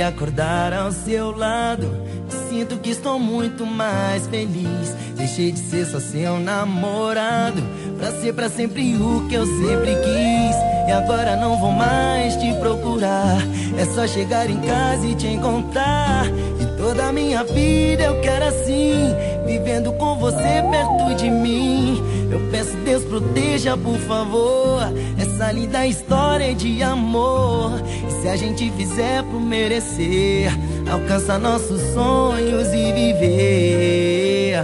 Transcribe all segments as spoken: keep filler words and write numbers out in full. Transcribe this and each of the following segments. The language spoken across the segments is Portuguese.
acordar ao seu lado. Sinto que estou muito mais feliz. Deixei de ser só seu namorado pra ser pra sempre o que eu sempre quis. E agora não vou mais te procurar. É só chegar em casa e te encontrar. E toda a minha vida eu quero assim, vivendo com você perto de mim. Eu peço Deus proteja, por favor, essa linda história de amor. E se a gente fizer por merecer, alcançar nossos sonhos e viver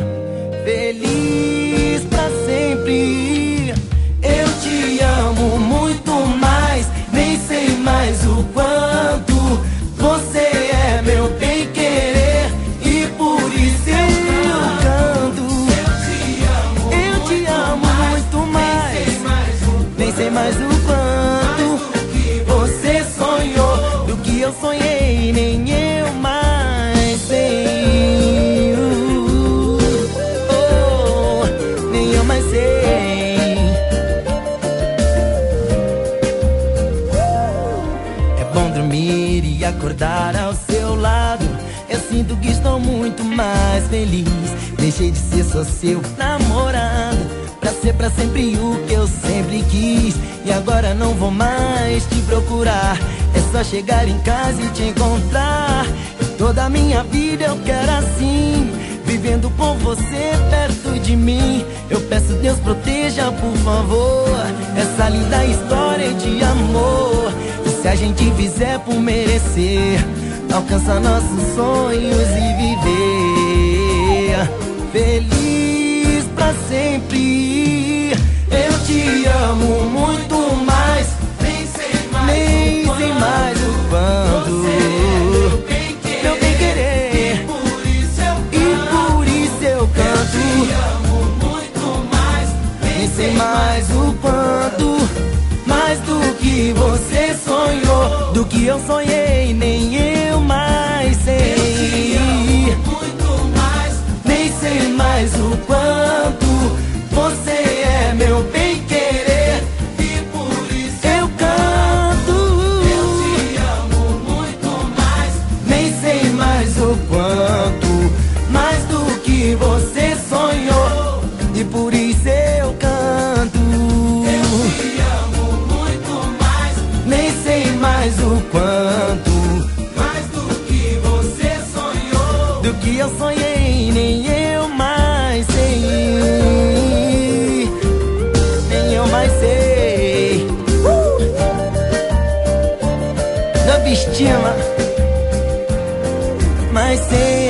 feliz pra sempre. Eu te amo muito mais, nem sei mais o quanto. Você é meu bem querer e por isso eu canto. Eu te amo muito mais, nem sei mais o quanto. Você sonhou do que eu sonhei, nem eu mais sei. Oh, nem eu mais sei. É bom dormir e acordar ao seu lado. Eu sinto que estou muito mais feliz. Deixei de ser só seu namorado pra ser pra sempre o que eu sempre quis. E agora não vou mais te procurar. É só chegar em casa e te encontrar. E toda a minha vida eu quero assim, vivendo com você perto de mim. Eu peço Deus proteja, por favor, essa linda história de amor. E se a gente fizer por merecer, alcançar nossos sonhos e viver feliz pra sempre. Eu te amo muito mais, nem sei mais, nem o, sei mais o quanto. Meu bem querer, meu bem querer, e por isso eu canto. E por isso eu canto. Eu te amo muito mais, nem, nem sei mais o quanto. Mais do que você sonhou, do que eu sonhei, nem eu mais sei. Eu te amo muito mais, nem sei mais o quanto. Você é meu bem querer e por isso eu canto. Eu te amo muito mais, nem sei mais o quanto. Mais do que você sonhou e por isso eu canto. Eu te amo muito mais, nem sei mais o quanto. Mais do que você sonhou, do que eu sonhei, nem eu mais sei. Mas sei, uh! Não estima, mas sei.